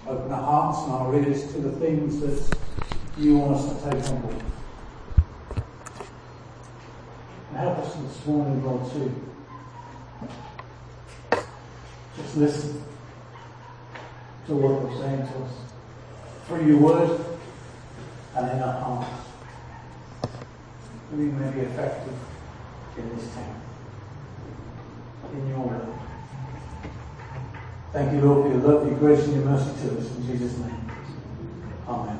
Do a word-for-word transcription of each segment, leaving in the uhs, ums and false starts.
open our hearts and our ears to the things that you want us to take on board. And help us this morning, Lord, to just listen to what you're saying to us through your word and in our hearts, that we may be effective in this town, in your word. Thank you, Lord, for your love, your grace and your mercy to us. In Jesus' name. Amen.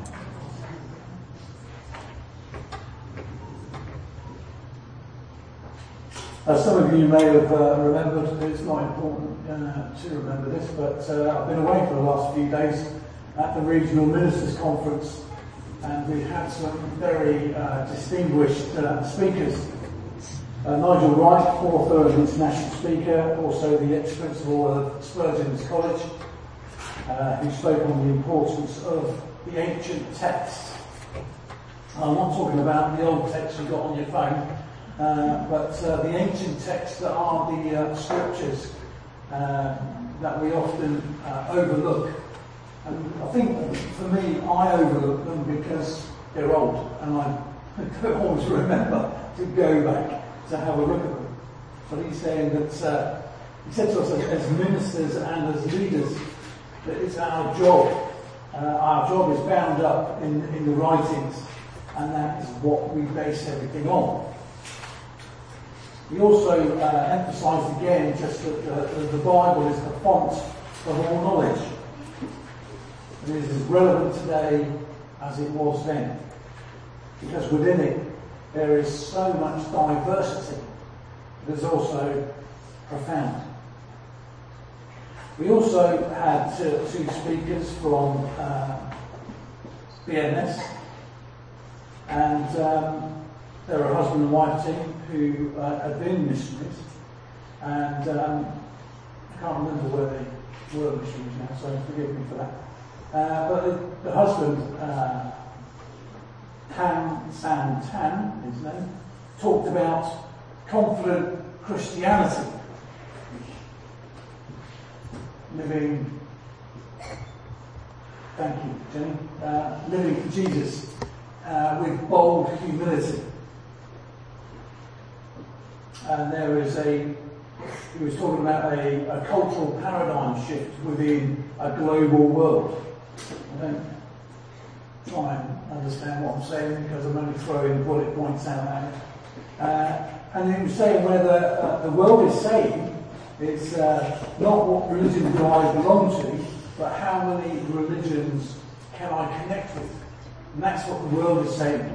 As some of you may have uh, remembered, it's not important uh, to remember this, but uh, I've been away for the last few days at the Regional Ministers' Conference, and we had some very uh, distinguished uh, speakers. Uh, Nigel Wright, author and international speaker, also the ex-principal of Spurgeon's College, uh, who spoke on the importance of the ancient text. I'm not talking about the old text you got on your phone, uh, but uh, the ancient texts that are the uh, scriptures uh, that we often uh, overlook. And I think for me, I overlook them because they're old, and I don't always remember to go back to have a look at them. But he's saying that, uh, he said to us as, as ministers and as leaders, that it's our job, uh, our job is bound up in, in the writings, and that is what we base everything on. He also uh, emphasised again just that the, the Bible is the font of all knowledge. It is as relevant today as it was then, because within it there is so much diversity that is also profound. We also had uh, two speakers from uh, B N S, and um, they're a husband and wife team who uh, had been missionaries, and um, I can't remember where they were missionaries now, so forgive me for that. Uh, but the, the husband, uh, Tan San Tan, his name, talked about confident Christianity, living, thank you, Jenny, uh, living for Jesus uh, with bold humility. And there is a, he was talking about a, a cultural paradigm shift within a global world. I don't try and understand what I'm saying because I'm only throwing bullet points out at it. Uh, and he was saying whether uh, the world is saying it's uh, not what religion do I belong to, but how many religions can I connect with? And that's what the world is saying.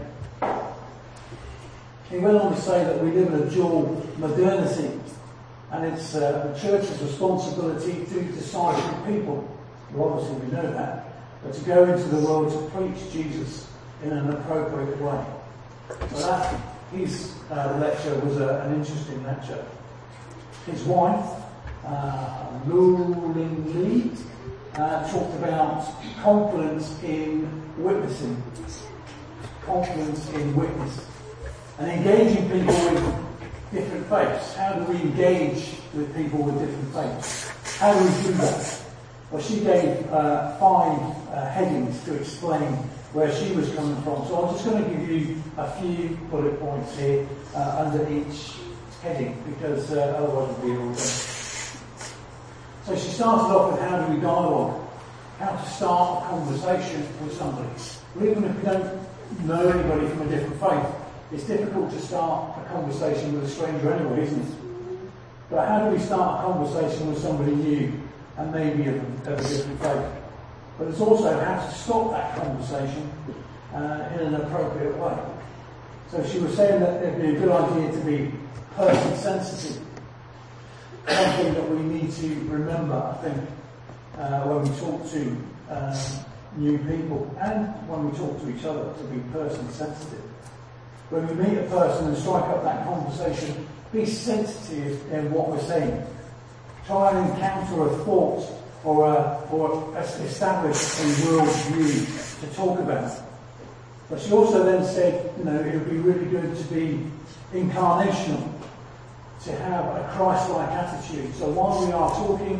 He went on to say that we live in a dual modernity, and it's uh, the church's responsibility to disciple people. Well, obviously we know that. But to go into the world to preach Jesus in an appropriate way. So that, his uh, lecture was a, an interesting lecture. His wife, uh, Lu Ling Li, uh, talked about confidence in witnessing. Confidence in witness. And engaging people with different faiths. How do we engage with people with different faiths? How do we do that? Well, she gave uh, five uh, headings to explain where she was coming from. So I'm just going to give you a few bullet points here uh, under each heading, because uh, otherwise it'll be all done. So she started off with how do we dialogue, how to start a conversation with somebody. Well, even if you don't know anybody from a different faith, it's difficult to start a conversation with a stranger anyway, isn't it? But how do we start a conversation with somebody new and maybe of, of a different faith? But it's also how to stop that conversation uh, in an appropriate way. So she was saying that it'd be a good idea to be person sensitive. Something that we need to remember, I think, uh, when we talk to um, new people and when we talk to each other, to be person sensitive. When we meet a person and strike up that conversation, be sensitive in what we're saying. Try and encounter a thought or a, or establish a worldview to talk about. But she also then said, you know, it would be really good to be incarnational, to have a Christ-like attitude. So while we are talking,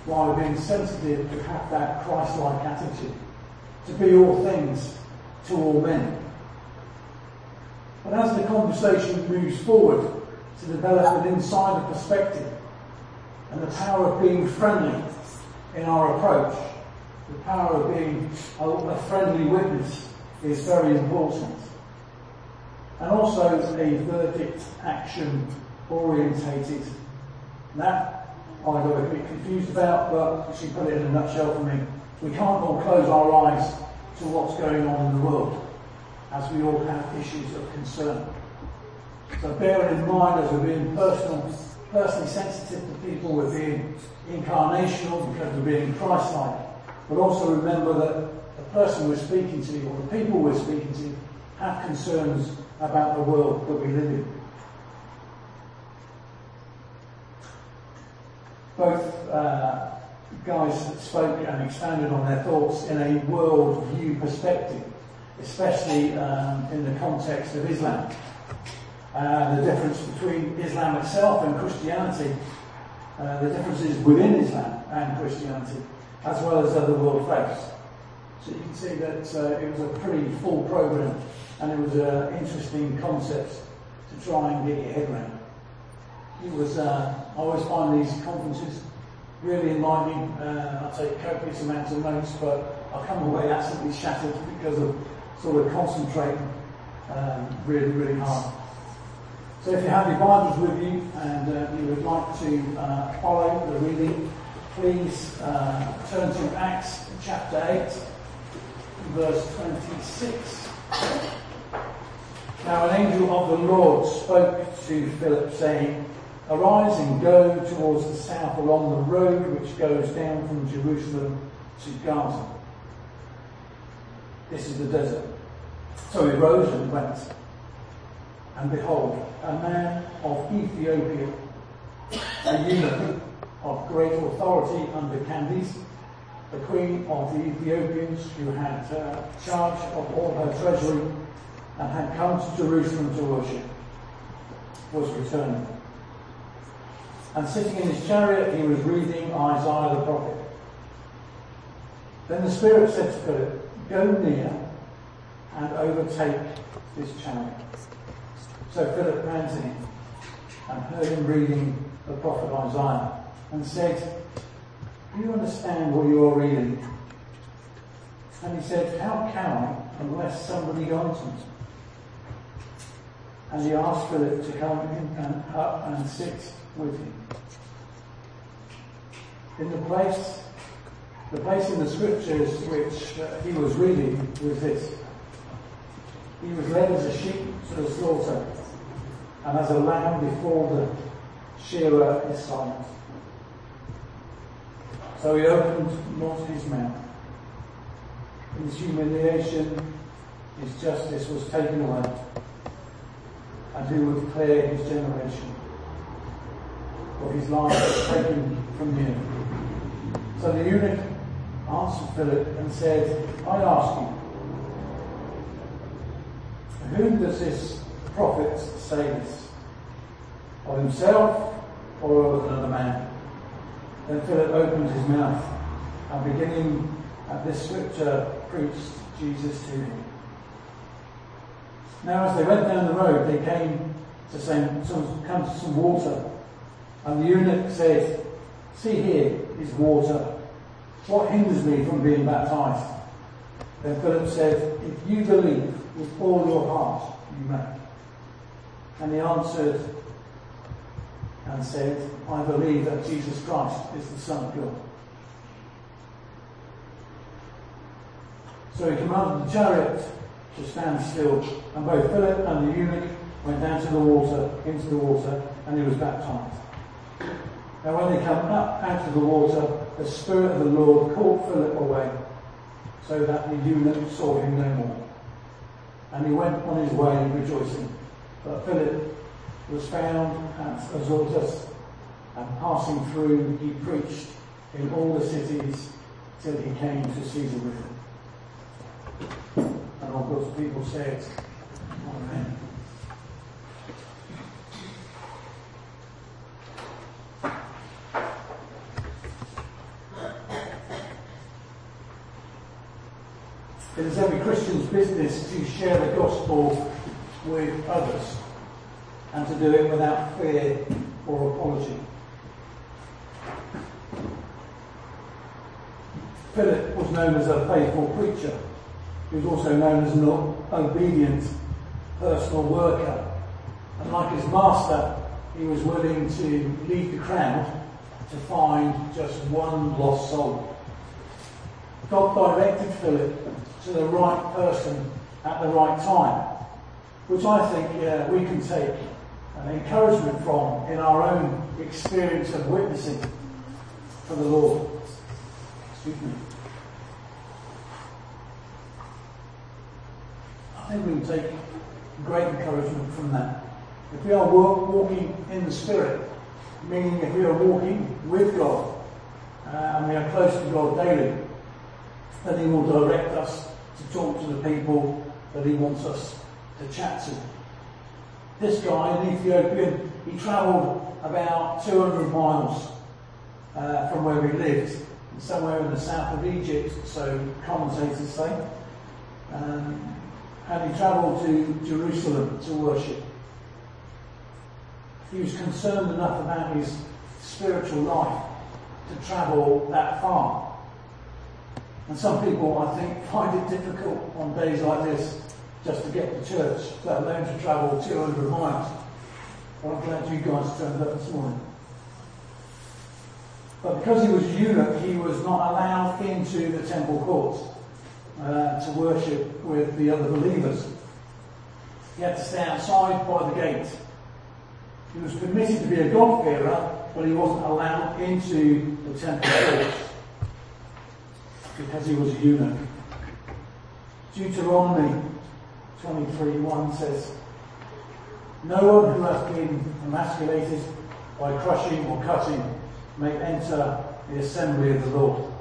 while being sensitive to have that Christ-like attitude, to be all things to all men. But as the conversation moves forward to develop an insider perspective and the power of being friendly in our approach, the power of being a, a friendly witness is very important. And also a verdict action orientated. That I got a bit confused about, but she put it in a nutshell for me. We can't all close our eyes to what's going on in the world, as we all have issues of concern. So bear in mind, as we're being personal, personally sensitive to people, we're being incarnational because we're being Christ-like. But also remember that the person we're speaking to, or the people we're speaking to, have concerns about the world that we live in. Both uh, guys spoke and expanded on their thoughts in a world view perspective, especially um, in the context of Islam. Uh, the difference between Islam itself and Christianity, uh, the differences within Islam and Christianity, as well as other world faiths. So you can see that uh, it was a pretty full program, and it was an interesting concept to try and get your head around. It was, uh, I always find these conferences really enlightening. Uh, I take copious amounts of notes, but I come away absolutely shattered because of sort of concentrating um, really, really hard. So if you have your Bibles with you and uh, you would like to uh, follow the reading, please uh, turn to Acts chapter eight, verse twenty-six. Now an angel of the Lord spoke to Philip, saying, "Arise and go towards the south along the road which goes down from Jerusalem to Gaza." This is the desert. So he rose and went. And behold, a man of Ethiopia, a eunuch of great authority under Candace, the queen of the Ethiopians, who had uh, charge of all her treasury and had come to Jerusalem to worship, was returning. And sitting in his chariot, he was reading Isaiah the prophet. Then the Spirit said to Philip, "Go near and overtake this chariot." So Philip ran to him and heard him reading the prophet Isaiah and said, "Do you understand what you are reading?" And he said, "How can I unless somebody guides me?" And he asked Philip to come in and up and sit with him. In the place, the place in the scriptures which uh, he was reading was this: he was led as a sheep to the slaughter, and as a lamb before the shearer is silent. So he opened not his mouth. In his humiliation, his justice was taken away, and who would declare his generation? For his life was taken from him. So the eunuch answered Philip and said, "I ask you, whom does this prophet say this? Of himself or of another man?" Then Philip opened his mouth, and beginning at this scripture, preached Jesus to him. Now as they went down the road, they came to some, some, come to some water. And the eunuch said, "See, here is water. What hinders me from being baptized?" Then Philip said, "If you believe with all your heart, you may." And he answered and said, "I believe that Jesus Christ is the Son of God." So he commanded the chariot to stand still, and both Philip and the eunuch went down to the water, into the water, and he was baptized. Now when they come up out of the water, the Spirit of the Lord caught Philip away, so that the eunuch saw him no more. And he went on his way rejoicing. But Philip was found at Azotus, and passing through, he preached in all the cities till he came to Caesarea. And all God's people said, Amen. It is every Christian's business to share the gospel with others and to do it without fear or apology. Philip was known as a faithful preacher. He was also known as an obedient personal worker. And like his master, he was willing to lead the crowd to find just one lost soul. God directed Philip to the right person at the right time, which I think uh, we can take an encouragement from in our own experience of witnessing for the Lord. Excuse me. I think we can take great encouragement from that. If we are walking in the Spirit, meaning if we are walking with God uh, and we are close to God daily, then He will direct us to talk to the people that He wants us to chat to. This guy, an Ethiopian, he travelled about two hundred miles uh, from where he lived, somewhere in the south of Egypt, so commentators say. Um, and he travelled to Jerusalem to worship. He was concerned enough about his spiritual life to travel that far. And some people, I think, find it difficult on days like this just to get to church, let alone to travel two hundred miles. Well, I'm glad you guys turned up this morning. But because he was a eunuch, he was not allowed into the temple courts uh, to worship with the other believers. He had to stay outside by the gate. He was permitted to be a God-fearer, but he wasn't allowed into the temple courts because he was a eunuch. Deuteronomy twenty-three one says, "No one who has been emasculated by crushing or cutting may enter the assembly of the Lord."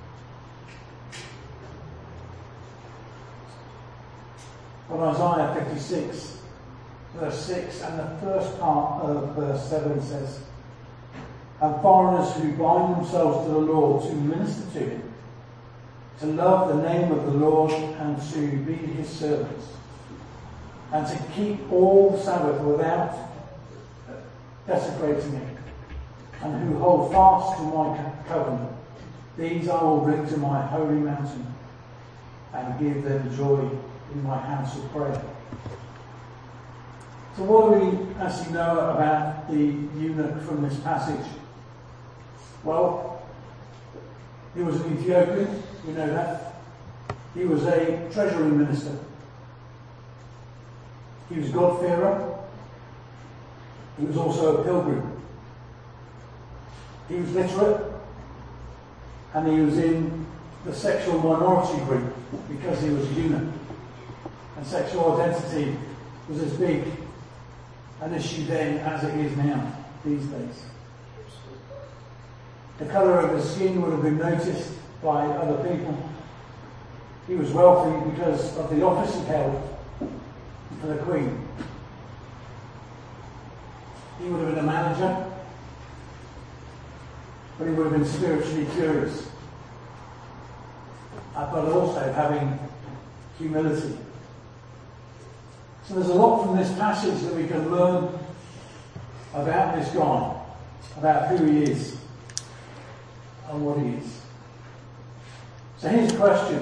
From Isaiah fifty-six, verse six, and the first part of verse seven says, "And foreigners who bind themselves to the Lord to minister to Him, to love the name of the Lord and to be His servants, and to keep all the Sabbath without desecrating it, and who hold fast to my covenant, these I will bring to my holy mountain and give them joy in my house of prayer." So what do we actually know about the eunuch from this passage? Well, he was an Ethiopian, we know that. He was a treasury minister. He was God-fearer. He was also a pilgrim. He was literate, and he was in the sexual minority group because he was a eunuch. And sexual identity was as big an issue then as it is now, these days. The colour of his skin would have been noticed by other people. He was wealthy because of the office he held for the Queen. He would have been a manager, but he would have been spiritually curious, uh, but also having humility. So there's a lot from this passage that we can learn about this guy, about who he is and what he is. So here's a question.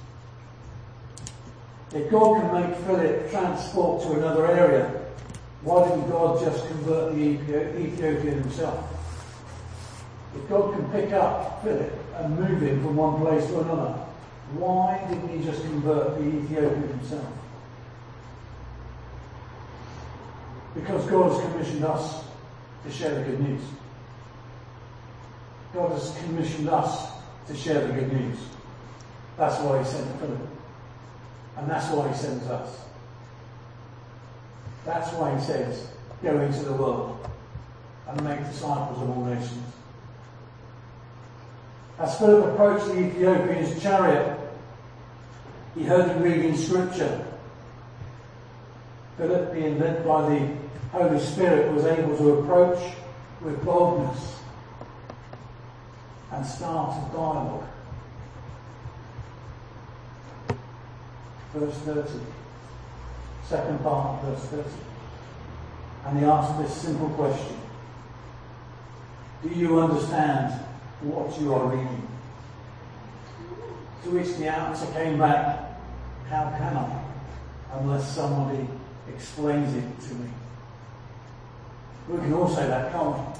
If God can make Philip transport to another area, why didn't God just convert the Ethiopian himself? If God can pick up Philip and move him from one place to another, why didn't he just convert the Ethiopian himself? Because God has commissioned us to share the good news. God has commissioned us to share the good news. That's why He sent Philip. And that's why He sends us. That's why He says, go into the world and make disciples of all nations. As Philip approached the Ethiopian's chariot, he heard him reading scripture. Philip, being led by the Holy Spirit, was able to approach with boldness and start a dialogue. verse thirty. Second part, verse thirty. And he asked this simple question: do you understand what you are reading? To which the answer came back, how can I, unless somebody explains it to me? We can all say that, can't we?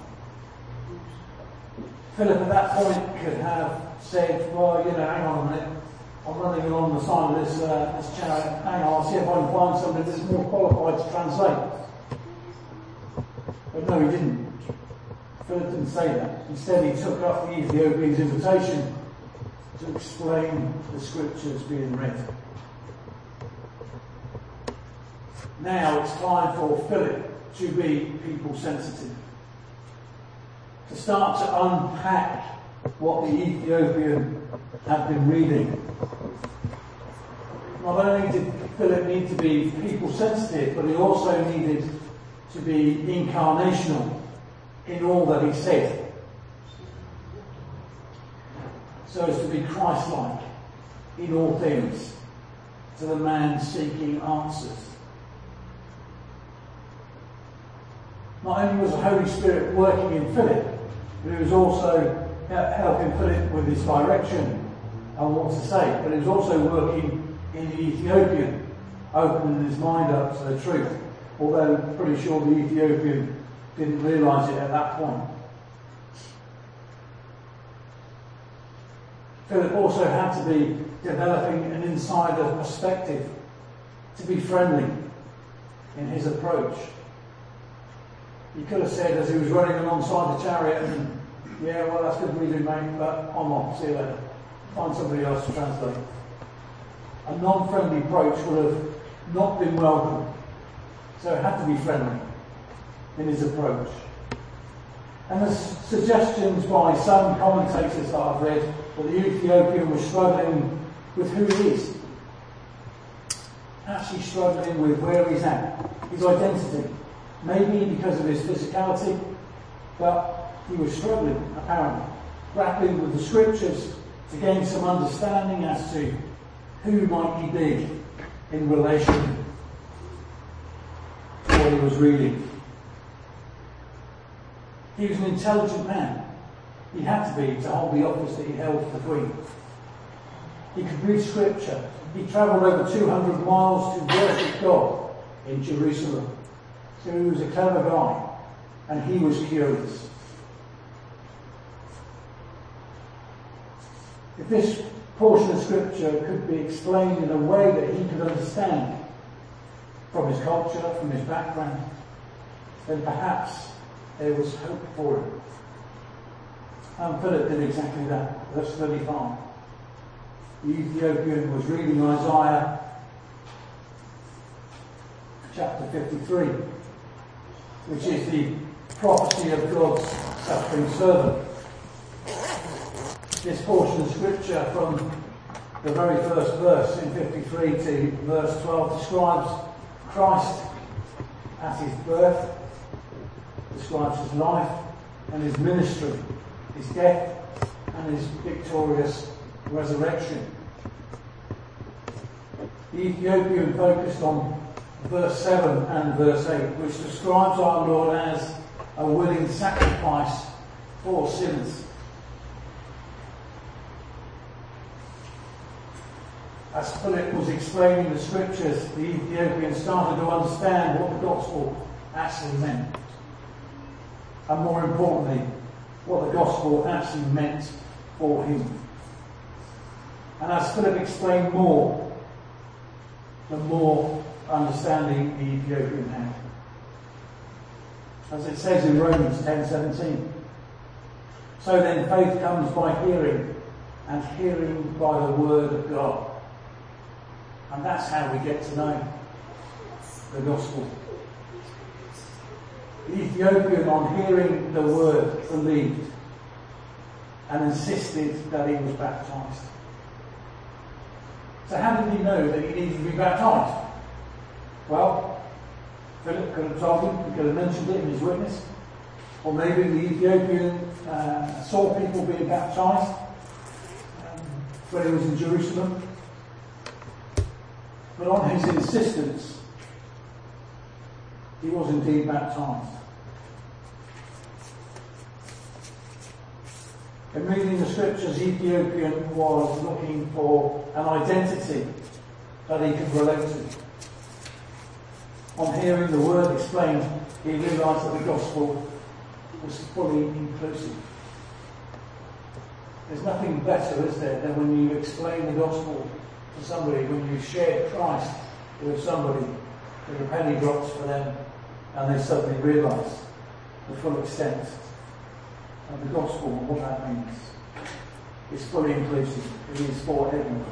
Philip at that point could have said, well, you know, hang on a minute, I'm running along the side of this, uh, this chariot, hang on, I'll see if I can find somebody that's more qualified to translate. But no, he didn't. Philip didn't say that. Instead, he took up the Ethiopian's invitation to explain the scriptures being read. Now it's time for Philip to be people sensitive, to start to unpack what the Ethiopian had been reading. Not only did Philip need to be people sensitive, but he also needed to be incarnational in all that he said, so as to be Christ-like in all things to the man seeking answers. Not only was the Holy Spirit working in Philip, but he was also helping Philip with his direction and what to say, but he was also working in the Ethiopian, opening his mind up to the truth, although I'm pretty sure the Ethiopian didn't realise it at that point. Philip also had to be developing an insider perspective, to be friendly in his approach. He could have said, as he was running alongside the chariot, and, yeah, well, that's good reading, mate, but I'm off, see you later. Find somebody else to translate. A non-friendly approach would have not been welcome. So it had to be friendly in his approach. And there's suggestions by some commentators that I've read that the Ethiopian was struggling with who he is. Actually struggling with where he's at, his identity. Maybe because of his physicality, but he was struggling, apparently, grappling with the scriptures to gain some understanding as to who might he be in relation to what he was reading. He was an intelligent man. He had to be to hold the office that he held for the Queen. He could read scripture. He travelled over two hundred miles to worship God in Jerusalem. So he was a clever guy, and he was curious. If this portion of scripture could be explained in a way that he could understand from his culture, from his background, then perhaps there was hope for him. And Philip did exactly that. Verse thirty-five. The Ethiopian was reading Isaiah chapter fifty-three, which is the prophecy of God's suffering servant. This portion of scripture from the very first verse in fifty-three to verse twelve describes Christ at his birth, describes his life and his ministry, his death and his victorious resurrection. The Ethiopian focused on verse seven and verse eight, which describes our Lord as a willing sacrifice for sinners. As Philip was explaining the scriptures, the Ethiopian started to understand what the gospel actually meant. And more importantly, what the gospel actually meant for him. And as Philip explained more, the more understanding the Ethiopian had. As it says in Romans ten seventeen. So then faith comes by hearing, and hearing by the word of God. And that's how we get to know the gospel. The Ethiopian, on hearing the word, believed and insisted that he was baptized. So how did he know that he needed to be baptized? Well, Philip could have told him, he could have mentioned it in his witness. Or maybe the Ethiopian uh, saw people being baptized um, when he was in Jerusalem. But on his insistence, he was indeed baptized. In reading the scriptures, Ethiopian was looking for an identity that he could relate to. On hearing the word explained, he realised that the gospel was fully inclusive. There's nothing better, is there, than when you explain the gospel to somebody, when you share Christ with somebody, that the penny drops for them and they suddenly realise the full extent of the gospel and what that means. It's fully inclusive. It is for everyone.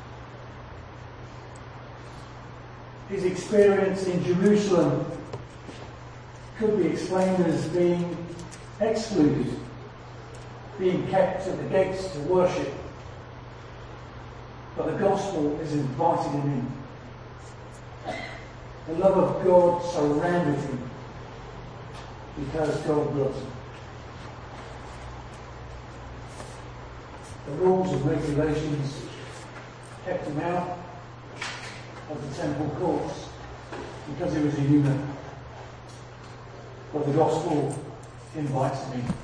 His experience in Jerusalem could be explained as being excluded, being kept at the gates to worship. But the gospel is inviting him in. The love of God surrounded him because God loves him. The rules and regulations kept him out of the temple courts because he was a eunuch. But the gospel invites him in.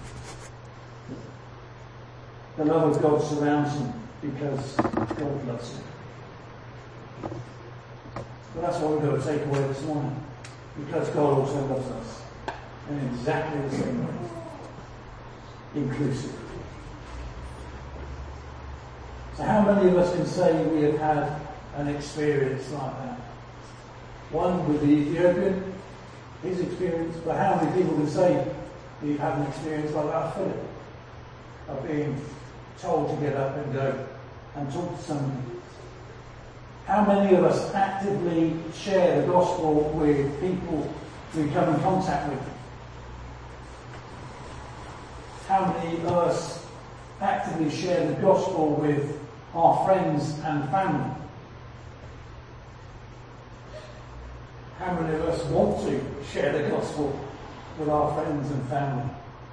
The love of God surrounds him because God loves him. But that's what we've got to take away this morning. Because God also loves us. In exactly the same way. Inclusive. So how many of us can say we have had an experience like that? One with the Ethiopian, his experience, but how many people can say you've had an experience like that, Philip? Of being told to get up and go and talk to somebody. How many of us actively share the gospel with people we come in contact with? How many of us actively share the gospel with our friends and family? How many of us want to share the gospel with our friends and family?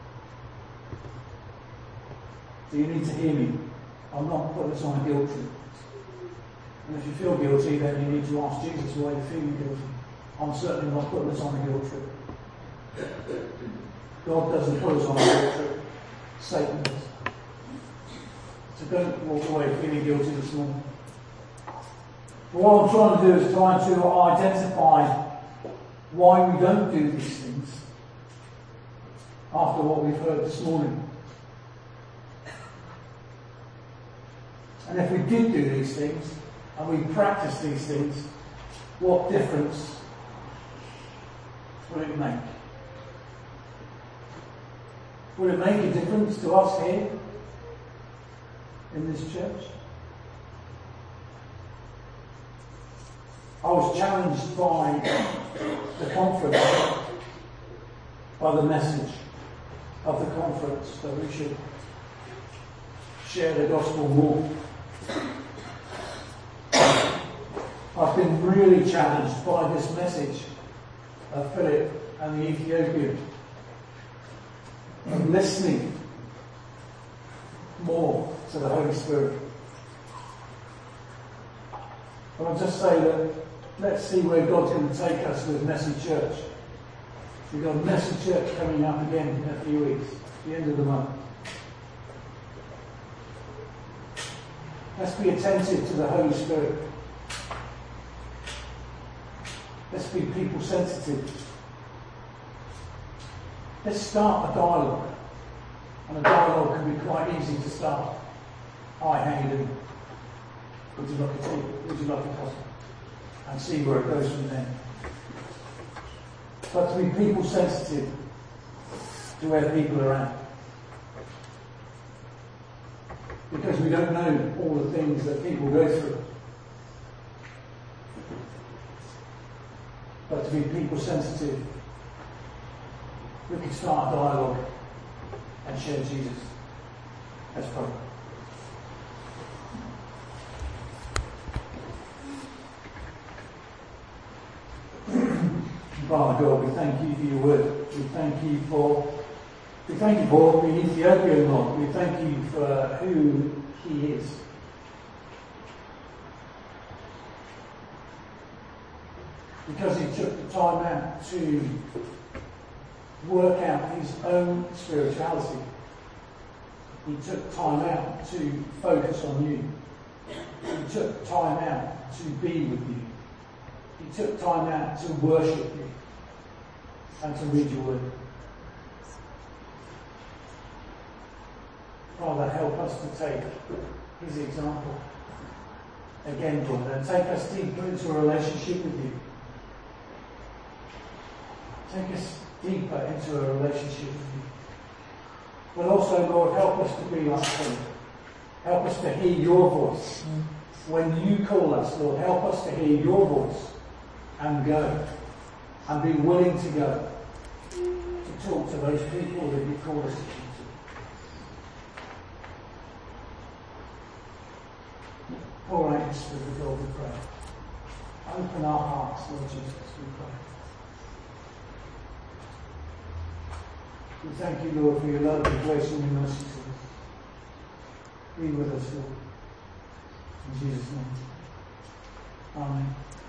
Do you need to hear me? I'm not putting this on a guilt trip. And if you feel guilty, then you need to ask Jesus why you're feeling guilty. I'm certainly not putting this on a guilt trip. God doesn't put us on a guilt trip. Satan does. So don't walk away feeling guilty this morning. But what I'm trying to do is try to identify why we don't do these things after what we've heard this morning. And if we did do these things, and we practice these things, what difference will it make? Will it make a difference to us here in this church? I was challenged by the conference, by the message of the conference, that we should share the gospel more. I've been really challenged by this message of Philip and the Ethiopian, of listening more to the Holy Spirit. But I'll just say that let's see where God's going to take us with Message Church. We've got Message Church coming up again in a few weeks, the end of the month. Let's be attentive to the Holy Spirit. Let's be people sensitive. Let's start a dialogue. And a dialogue can be quite easy to start. Hi, how you doing? Would you like a tea? Would you like a coffee? And see where it goes from there. But to be people sensitive to where people are at. Because we don't know all the things that people go through. But to be people sensitive, we can start a dialogue and share Jesus. Let's pray. Father God, we thank you for your word. We thank you for we thank you for the Ethiopian Lord. We thank you for who he is. because he took the time out to work out his own spirituality. He took time out to focus on you. He took time out to be with you. He took time out to worship you and to read your word. Father, help us to take his example again, Lord, and take us deeper into a relationship with you. Take us deeper into a relationship with you. But also, Lord, help us to be like him. Help us to hear your voice. When you call us, Lord, help us to hear your voice and go. And be willing to go to talk to those people that you call us to talk to. Pour out your Spirit, Lord, we pray. Open our hearts, Lord Jesus, we pray. We thank you, Lord, for your love, your grace, and your mercy to us. Be with us, Lord. In Jesus' name. Amen.